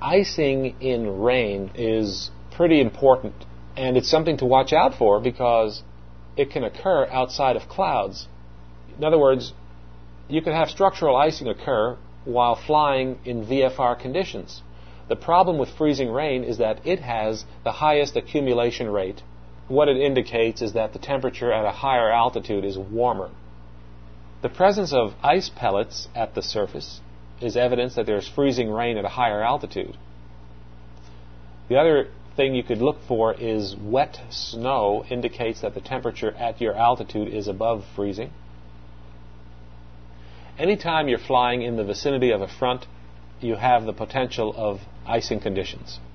icing in rain is pretty important, and it's something to watch out for because it can occur outside of clouds. In other words, you can have structural icing occur while flying in VFR conditions. The problem with freezing rain is that it has the highest accumulation rate. What it indicates is that the temperature at a higher altitude is warmer. The presence of ice pellets at the surface is evidence that there's freezing rain at a higher altitude. The other thing you could look for is wet snow indicates that the temperature at your altitude is above freezing. Anytime you're flying in the vicinity of a front, you have the potential of icing conditions.